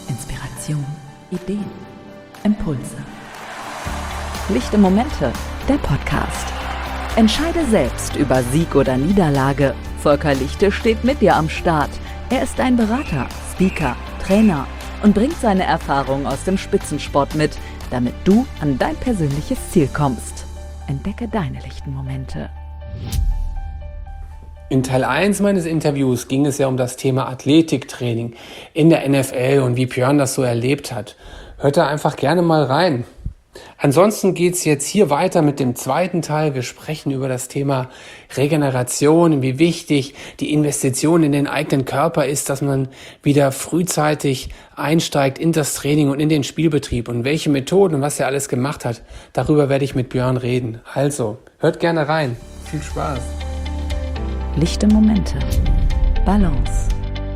Inspiration, Ideen, Impulse. Lichte Momente, der Podcast. Entscheide selbst über Sieg oder Niederlage. Volker Lichte steht mit dir am Start. Er ist ein Berater, Speaker, Trainer und bringt seine Erfahrungen aus dem Spitzensport mit, damit du an dein persönliches Ziel kommst. Entdecke deine lichten Momente. In Teil 1 meines Interviews ging es ja um das Thema Athletiktraining in der NFL und wie Björn das so erlebt hat. Hört da einfach gerne mal rein. Ansonsten geht's jetzt hier weiter mit dem zweiten Teil. Wir sprechen über das Thema Regeneration, wie wichtig die Investition in den eigenen Körper ist, dass man wieder frühzeitig einsteigt in das Training und in den Spielbetrieb und welche Methoden und was er alles gemacht hat. Darüber werde ich mit Björn reden. Also, hört gerne rein. Viel Spaß. Lichte Momente. Balance.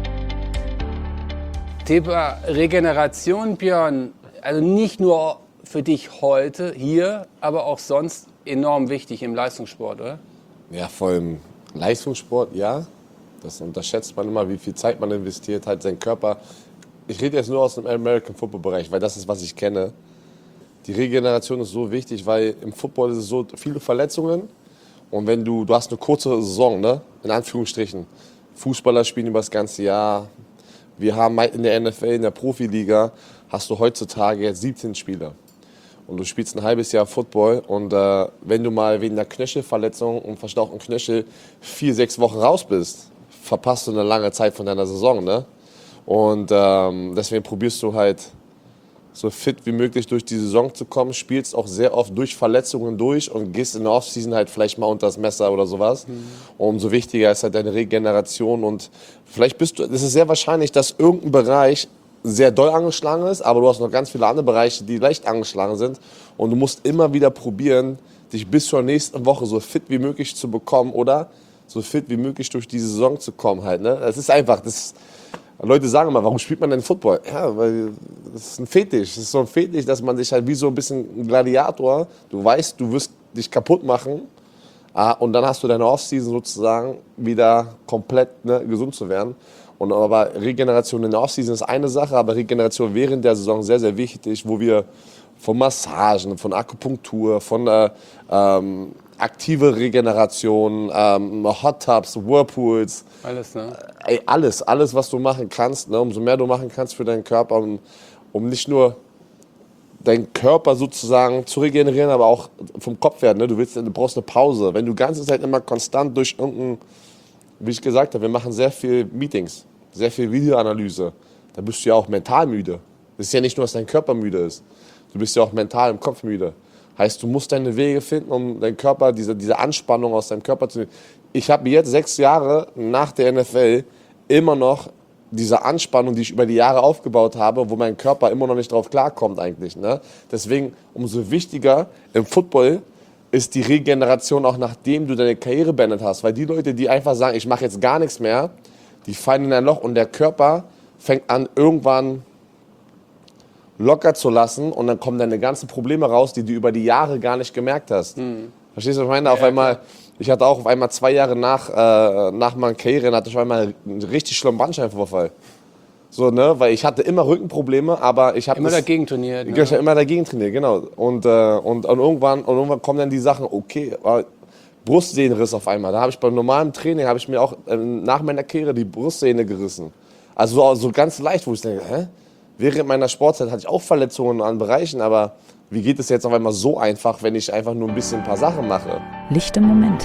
Thema Regeneration, Björn, also nicht nur für dich heute hier, aber auch sonst enorm wichtig im Leistungssport, oder? Ja, vor allem Leistungssport, ja. Das unterschätzt man immer, wie viel Zeit man investiert, halt seinen Körper. Ich rede jetzt nur aus dem American Football Bereich, weil das ist, was ich kenne. Die Regeneration ist so wichtig, weil im Football ist es so viele Verletzungen. Und wenn du hast eine kurze Saison, ne? In Anführungsstrichen. Fußballer spielen über das ganze Jahr. Wir haben in der NFL, in der Profiliga, hast du heutzutage jetzt 17 Spieler. Und du spielst ein halbes Jahr Football. Und wenn du mal wegen einer Knöchelverletzung und verstauchten Knöchel 4-6 Wochen raus bist, verpasst du eine lange Zeit von deiner Saison. Ne? Und deswegen probierst du halt so fit wie möglich durch die Saison zu kommen, spielst auch sehr oft durch Verletzungen durch und gehst in der Offseason halt vielleicht mal unter das Messer oder sowas. Und umso wichtiger ist halt deine Regeneration und vielleicht es ist sehr wahrscheinlich, dass irgendein Bereich sehr doll angeschlagen ist, aber du hast noch ganz viele andere Bereiche, die leicht angeschlagen sind und du musst immer wieder probieren, dich bis zur nächsten Woche so fit wie möglich zu bekommen oder so fit wie möglich durch die Saison zu kommen halt, ne? Das ist einfach, Leute sagen immer, warum spielt man denn Football? Ja, weil das ist ein Fetisch. Das ist so ein Fetisch, dass man sich halt wie so ein bisschen ein Gladiator, du weißt, du wirst dich kaputt machen und dann hast du deine Offseason sozusagen wieder komplett gesund zu werden. Und aber Regeneration in der Offseason ist eine Sache, aber Regeneration während der Saison sehr, sehr wichtig, wo wir von Massagen, von Akupunktur, von aktive Regeneration, Hot Tubs, Whirlpools. Alles, ne? Alles, was du machen kannst, ne? Umso mehr du machen kannst für deinen Körper, um nicht nur deinen Körper sozusagen zu regenerieren, aber auch vom Kopf her. Ne? Du brauchst eine Pause. Wenn du die ganze Zeit immer konstant durch wie ich gesagt habe, wir machen sehr viel Meetings, sehr viel Videoanalyse, da bist du ja auch mental müde. Es ist ja nicht nur, dass dein Körper müde ist. Du bist ja auch mental im Kopf müde. Heißt, du musst deine Wege finden, um deinen Körper, diese Anspannung aus deinem Körper zu nehmen. Ich habe jetzt 6 Jahre nach der NFL immer noch diese Anspannung, die ich über die Jahre aufgebaut habe, wo mein Körper immer noch nicht drauf klarkommt eigentlich. Ne? Deswegen umso wichtiger im Football ist die Regeneration auch nachdem du deine Karriere beendet hast. Weil die Leute, die einfach sagen, ich mache jetzt gar nichts mehr, die fallen in ein Loch und der Körper fängt an irgendwann locker zu lassen und dann kommen deine ganzen Probleme raus, die du über die Jahre gar nicht gemerkt hast. Verstehst du, was ich meine? Ja, ich hatte auch auf einmal 2 Jahre nach meiner Karriere hatte ich auf einmal einen richtig schlimmen Bandscheibenvorfall. So, ne? Weil ich hatte immer Rückenprobleme, aber ich habe immer dagegen trainiert. Ne? Ich habe immer dagegen trainiert, genau. Und irgendwann kommen dann die Sachen, okay, Brustsehnenriss auf einmal. Da habe ich beim normalen Training, habe ich mir auch nach meiner Karriere die Brustsehne gerissen. Also so ganz leicht, wo ich denke, hä? Während meiner Sportzeit hatte ich auch Verletzungen an Bereichen, aber wie geht es jetzt auf einmal so einfach, wenn ich einfach nur ein paar Sachen mache? Lichte Momente.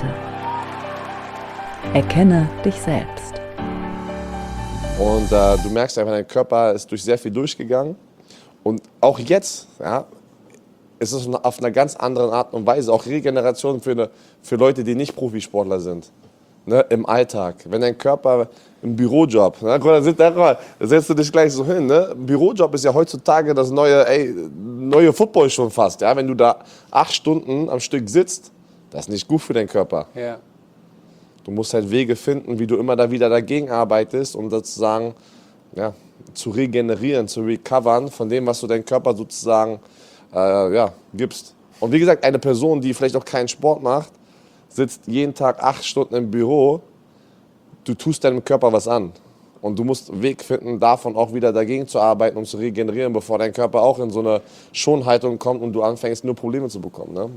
Erkenne dich selbst. Und du merkst einfach, dein Körper ist durch sehr viel durchgegangen. Und auch jetzt, ja, ist es auf einer ganz anderen Art und Weise. Auch Regeneration für Leute, die nicht Profisportler sind. Ne, im Alltag. Wenn dein Körper im Bürojob, ne, da setzt du dich gleich so hin. Ne? Ein Bürojob ist ja heutzutage das neue Football schon fast. Ja? Wenn du da 8 Stunden am Stück sitzt, das ist nicht gut für deinen Körper. Ja. Du musst halt Wege finden, wie du immer da wieder dagegen arbeitest, um sozusagen zu regenerieren, zu recovern von dem, was du deinem Körper sozusagen gibst. Und wie gesagt, eine Person, die vielleicht auch keinen Sport macht, sitzt jeden Tag 8 Stunden im Büro, du tust deinem Körper was an. Und du musst einen Weg finden, davon auch wieder dagegen zu arbeiten und zu regenerieren, bevor dein Körper auch in so eine Schonhaltung kommt und du anfängst, nur Probleme zu bekommen. Ne?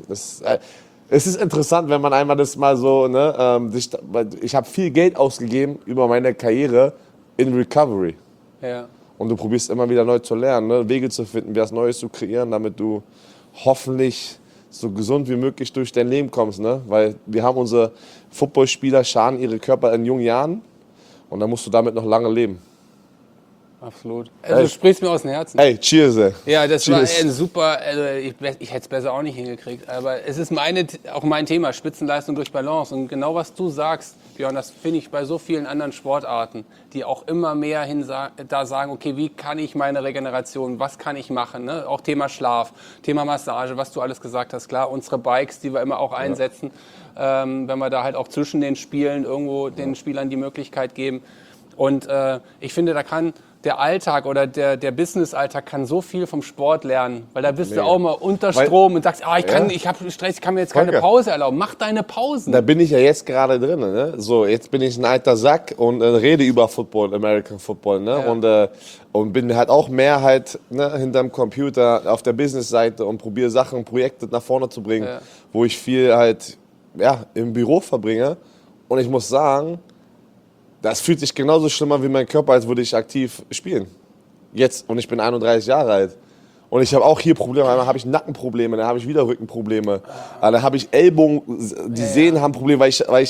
Es ist interessant, wenn man einmal das mal so, ne, ich habe viel Geld ausgegeben über meine Karriere in Recovery. Ja. Und du probierst immer wieder neu zu lernen, ne? Wege zu finden, was Neues zu kreieren, damit du hoffentlich so gesund wie möglich durch dein Leben kommst. Ne? Weil wir haben unsere Footballspieler, schaden ihre Körper in jungen Jahren und dann musst du damit noch lange leben. Absolut. Also du sprichst mir aus dem Herzen. Hey, cheers, ey. Ja, das Cheers. war ein super, also ich hätte es besser auch nicht hingekriegt, aber es ist auch mein Thema, Spitzenleistung durch Balance. Und genau was du sagst, Björn, das finde ich bei so vielen anderen Sportarten, die auch immer mehr da sagen, okay, wie kann ich meine Regeneration, was kann ich machen, ne? Auch Thema Schlaf, Thema Massage, was du alles gesagt hast, klar, unsere Bikes, die wir immer auch einsetzen, wenn wir da halt auch zwischen den Spielen irgendwo den Spielern die Möglichkeit geben. Und ich finde, da kann der Alltag oder der Business-Alltag kann so viel vom Sport lernen, weil da bist du auch mal unter Strom und sagst, ich habe Stress, ich kann mir jetzt keine Pause erlauben. Mach deine Pausen. Da bin ich ja jetzt gerade drin. Ne? So, jetzt bin ich ein alter Sack und rede über Football, American Football. Ne? Ja. Und bin halt auch mehr halt, ne, hinterm Computer auf der Business-Seite und probiere Sachen, Projekte nach vorne zu bringen, wo ich viel halt im Büro verbringe. Und ich muss sagen, das fühlt sich genauso schlimm an wie mein Körper, als würde ich aktiv spielen. Jetzt, und ich bin 31 Jahre alt. Und ich habe auch hier Probleme, einmal habe ich Nackenprobleme, dann habe ich wieder Rückenprobleme. Dann habe ich Ellbogen, die Sehnen haben Probleme, weil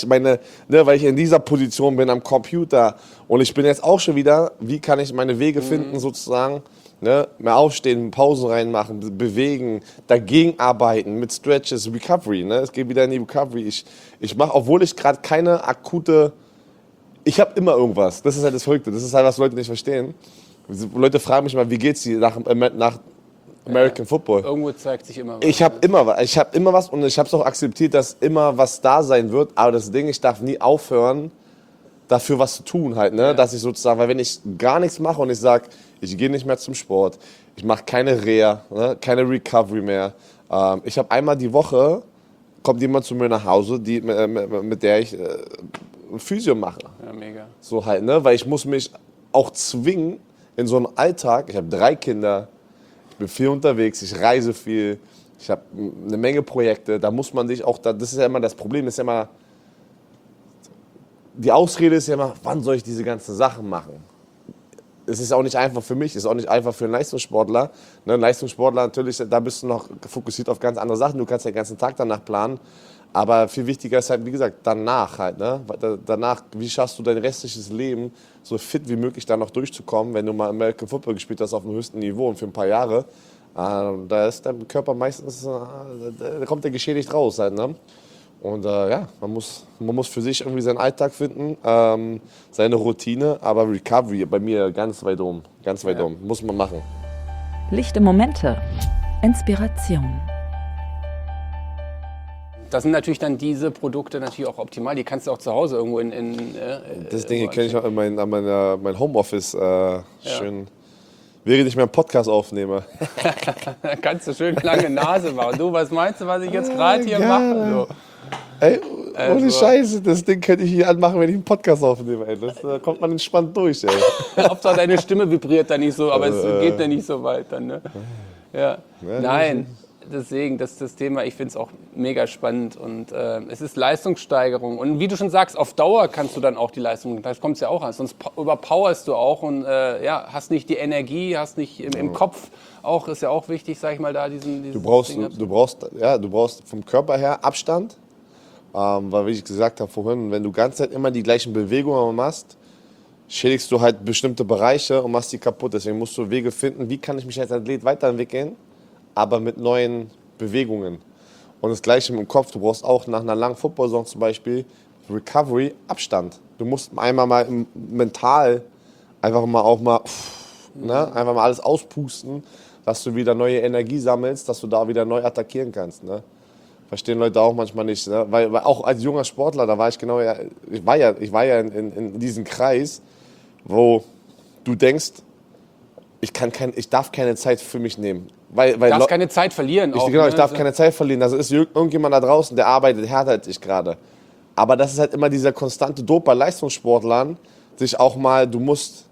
ich in dieser Position bin am Computer. Und ich bin jetzt auch schon wieder, wie kann ich meine Wege finden sozusagen, ne? Mehr aufstehen, Pausen reinmachen, bewegen, dagegen arbeiten, mit Stretches, Recovery. Ne? Es geht wieder in die Recovery. Ich mache, obwohl ich gerade keine akute... Ich habe immer irgendwas. Das ist halt das Verrückte. Das ist halt, was Leute nicht verstehen. Leute fragen mich mal, wie geht's dir nach American Football? Irgendwo zeigt sich immer was. Ich habe immer was und ich habe es auch akzeptiert, dass immer was da sein wird. Aber das Ding, ich darf nie aufhören, dafür was zu tun halt. Ne? Dass ich sozusagen, weil wenn ich gar nichts mache und ich sage, ich gehe nicht mehr zum Sport, ich mache keine Reha, ne? Keine Recovery mehr. Ich habe einmal die Woche, kommt jemand zu mir nach Hause, mit der ich... Physio mache. Ja, mega. So halt, ne? Weil ich muss mich auch zwingen in so einem Alltag. Ich habe 3 Kinder, ich bin viel unterwegs, ich reise viel, ich habe eine Menge Projekte. Da muss man sich auch, das ist ja immer das Problem, ist ja immer, die Ausrede ist ja immer, wann soll ich diese ganzen Sachen machen? Es ist auch nicht einfach für mich, es ist auch nicht einfach für einen Leistungssportler. Ne? Ein Leistungssportler natürlich, da bist du noch fokussiert auf ganz andere Sachen, du kannst den ganzen Tag danach planen. Aber viel wichtiger ist halt, wie gesagt, danach halt, ne? Danach, wie schaffst du dein restliches Leben so fit wie möglich da noch durchzukommen, wenn du mal American Football gespielt hast auf dem höchsten Niveau und für ein paar Jahre, da ist dein Körper meistens, da kommt der geschädigt raus halt, ne? Und man muss für sich irgendwie seinen Alltag finden, seine Routine, aber Recovery bei mir ganz weit oben, muss man machen. Lichte Momente, Inspiration. Das sind natürlich dann diese Produkte natürlich auch optimal. Die kannst du auch zu Hause irgendwo das Ding kenne ich auch in mein Homeoffice schön, während ich meinen Podcast aufnehme. Da kannst du schön lange Nase machen. Du, was meinst du, was ich jetzt gerade hier mache? So. Ey, ohne Scheiße, das Ding könnte ich hier anmachen, wenn ich einen Podcast aufnehme. Ey. Da kommt man entspannt durch. Ey. Hauptsache deine Stimme vibriert da nicht so, aber es geht ja nicht so weit dann. Ne? Ja. Nein. Deswegen, das Thema, ich finde es auch mega spannend und es ist Leistungssteigerung und wie du schon sagst, auf Dauer kannst du dann auch die Leistung, da kommt es ja auch an, sonst überpowerst du auch und hast nicht die Energie, hast nicht im Kopf auch, ist ja auch wichtig, sag ich mal, da du brauchst vom Körper her Abstand, weil wie ich gesagt habe vorhin, wenn du die ganze Zeit immer die gleichen Bewegungen machst, schädigst du halt bestimmte Bereiche und machst die kaputt, deswegen musst du Wege finden, wie kann ich mich als Athlet weiterentwickeln, aber mit neuen Bewegungen. Und das Gleiche im Kopf. Du brauchst auch nach einer langen Football-Saison zum Beispiel Recovery, Abstand. Du musst einmal mal mental einfach mal alles auspusten, dass du wieder neue Energie sammelst, dass du da wieder neu attackieren kannst. Ne? Verstehen Leute auch manchmal nicht. Ne? Weil auch als junger Sportler, da war ich genau, ich war ja in diesem Kreis, wo du denkst, ich darf keine Zeit für mich nehmen. Du darfst keine Zeit verlieren. Ich darf keine Zeit verlieren. Also ist irgendjemand da draußen, der arbeitet härter als ich gerade. Aber das ist halt immer dieser konstante Druck bei Leistungssportlern, dich auch mal, du musst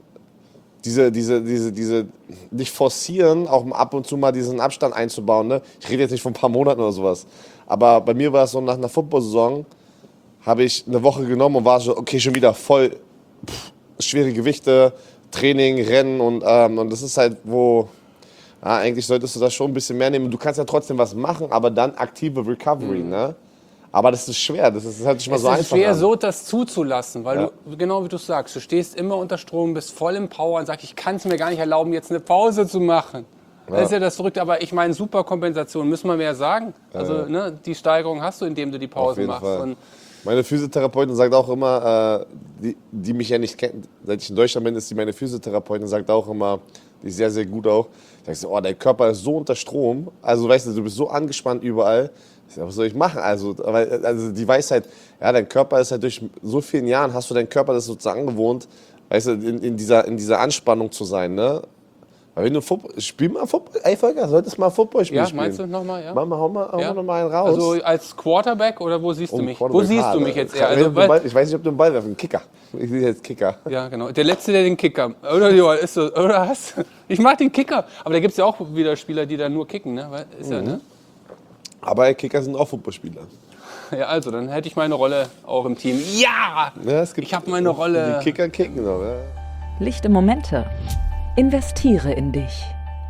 dich forcieren, auch ab und zu mal diesen Abstand einzubauen. Ne? Ich rede jetzt nicht von ein paar Monaten oder sowas. Aber bei mir war es so, nach einer Football-Saison habe ich eine Woche genommen und war so, okay, schon wieder voll schwere Gewichte, Training, Rennen und das ist halt, wo eigentlich solltest du das schon ein bisschen mehr nehmen. Du kannst ja trotzdem was machen, aber dann aktive Recovery, ne? Aber das ist schwer, das ist halt nicht mal so einfach. Es ist schwer, so das zuzulassen, weil du, genau wie du sagst, du stehst immer unter Strom, bist voll im Power und sagst, ich kann es mir gar nicht erlauben, jetzt eine Pause zu machen. Das ist ja das Verrückte, aber ich meine, super Kompensation, müssen wir mehr sagen. Also ne, die Steigerung hast du, indem du die Pause machst. Und meine Physiotherapeutin sagt auch immer, die mich ja nicht kennt, seit ich in Deutschland bin, ist die meine Physiotherapeutin, sagt auch immer, die ist sehr, sehr gut auch. Ich sage so, dein Körper ist so unter Strom, also weißt du bist so angespannt überall. Ich sag, was soll ich machen? Also die Weisheit, ja, dein Körper ist halt durch so vielen Jahren, hast du deinen Körper das sozusagen angewohnt, weißt du, in dieser Anspannung zu sein, ne? Weil wenn du spiel mal Football, ey Volker, solltest mal Football spielen. Ja, meinst du nochmal, ja? Hau mal noch mal einen raus. Also als Quarterback oder wo siehst du mich? Wo siehst du mich jetzt eher? Also, ich weiß nicht, ob du den Ball werfen, Kicker. Ich sehe jetzt Kicker. Ja, genau. Der Letzte, der den Kicker, oder ist so, oder was? Ich mag den Kicker, aber da gibt es ja auch wieder Spieler, die da nur kicken, ne? Ist ja, ne? Aber Kicker sind auch Footballspieler. Ja, also, dann hätte ich meine Rolle auch im Team. Ja! Ich habe meine Rolle. Die Kicker kicken noch, ja. Lichte Momente. Investiere in dich.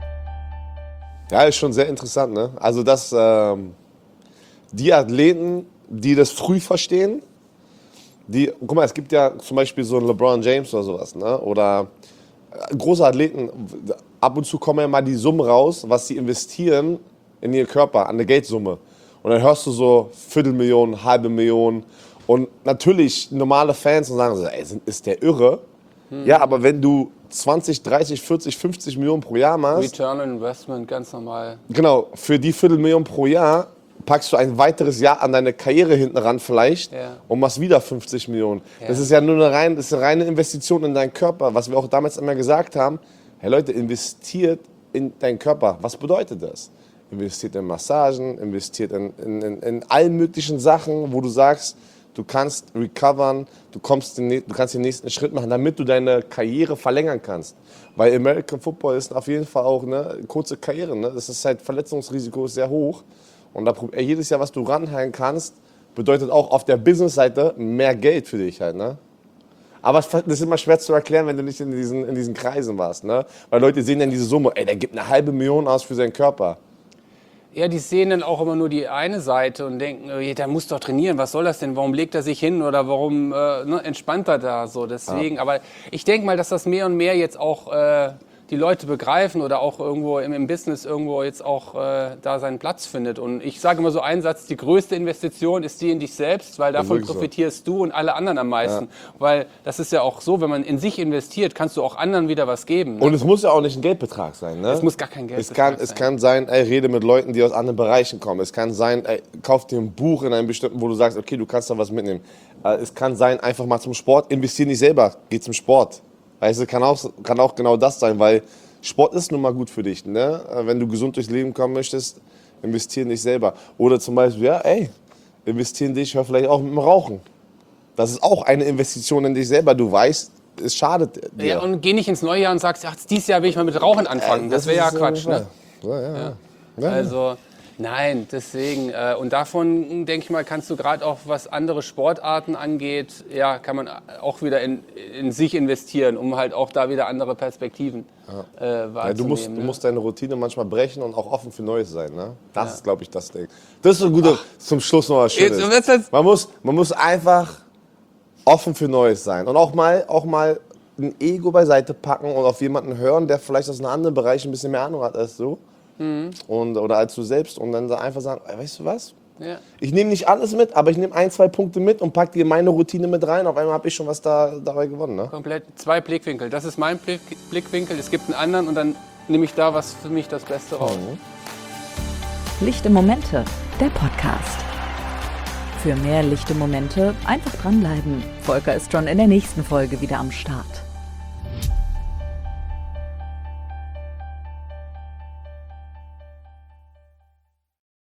Ja, ist schon sehr interessant, ne? Also, dass die Athleten, die das früh verstehen, guck mal, es gibt ja zum Beispiel so einen LeBron James oder sowas, ne? Oder große Athleten, ab und zu kommen ja mal die Summen raus, was sie investieren in ihren Körper, an der Geldsumme. Und dann hörst du so 250.000, 500.000 und natürlich normale Fans und sagen so, ey, ist der irre? Ja, aber wenn du 20, 30, 40, 50 Millionen pro Jahr machst. Return on Investment, ganz normal. Genau, für die 250.000 pro Jahr packst du ein weiteres Jahr an deine Karriere hinten ran vielleicht und machst wieder 50 Millionen. Ja. Das ist ja nur eine reine Investition in deinen Körper, was wir auch damals immer gesagt haben. Hey Leute, investiert in deinen Körper. Was bedeutet das? Investiert in Massagen, investiert in allen möglichen Sachen, wo du sagst, du kannst recovern, du kannst den nächsten Schritt machen, damit du deine Karriere verlängern kannst. Weil American Football ist auf jeden Fall auch eine kurze Karriere. Ne? Das ist halt, Verletzungsrisiko ist sehr hoch. Und da jedes Jahr, was du ranhängen kannst, bedeutet auch auf der Business-Seite mehr Geld für dich halt. Ne? Aber das ist immer schwer zu erklären, wenn du nicht in diesen Kreisen warst. Ne? Weil Leute sehen dann diese Summe, ey, der gibt 500.000 aus für seinen Körper. Ja, die sehen dann auch immer nur die eine Seite und denken, der muss doch trainieren, was soll das denn, warum legt er sich hin oder warum entspannt er da so, deswegen. Ja. Aber ich denke mal, dass das mehr und mehr jetzt auch die Leute begreifen oder auch irgendwo im Business irgendwo jetzt auch da seinen Platz findet. Und ich sage immer so einen Satz, die größte Investition ist die in dich selbst, weil davon profitierst du und alle anderen am meisten. Ja. Weil das ist ja auch so, wenn man in sich investiert, kannst du auch anderen wieder was geben. Ne? Und es muss ja auch nicht ein Geldbetrag sein. Ne? Es muss gar kein Geldbetrag sein. Es kann sein, ey, rede mit Leuten, die aus anderen Bereichen kommen. Es kann sein, ey, kauf dir ein Buch in einem bestimmten, wo du sagst, okay, du kannst da was mitnehmen. Es kann sein, einfach mal zum Sport, investier nicht selber, geh zum Sport. Weißt du, kann auch genau das sein, weil Sport ist nun mal gut für dich. Ne? Wenn du gesund durchs Leben kommen möchtest, investier in dich selber. Oder zum Beispiel, investier in dich, hör vielleicht auch mit dem Rauchen. Das ist auch eine Investition in dich selber. Du weißt, es schadet dir. Ja, und geh nicht ins neue Jahr und sagst, ach, dieses Jahr will ich mal mit Rauchen anfangen. Das wäre ja Quatsch. Ne? Ja. Also, nein, deswegen. Und davon, denke ich mal, kannst du gerade auch, was andere Sportarten angeht, kann man auch wieder in sich investieren, um halt auch da wieder andere Perspektiven wahrzunehmen. Du musst deine Routine manchmal brechen und auch offen für Neues sein. Ne? Das ist, glaube ich, das Ding. Das ist so gut, zum Schluss noch was Schönes. Man muss einfach offen für Neues sein und auch mal ein Ego beiseite packen und auf jemanden hören, der vielleicht aus einem anderen Bereich ein bisschen mehr Ahnung hat als du. Oder als du selbst und dann einfach sagen, weißt du was? Ja. Ich nehme nicht alles mit, aber ich nehme 1, 2 Punkte mit und packe dir meine Routine mit rein. Auf einmal habe ich schon was dabei gewonnen. Ne? Komplett 2 Blickwinkel. Das ist mein Blickwinkel, es gibt einen anderen und dann nehme ich da was für mich das Beste raus. Lichte Momente, der Podcast. Für mehr lichte Momente einfach dranbleiben. Volker ist schon in der nächsten Folge wieder am Start.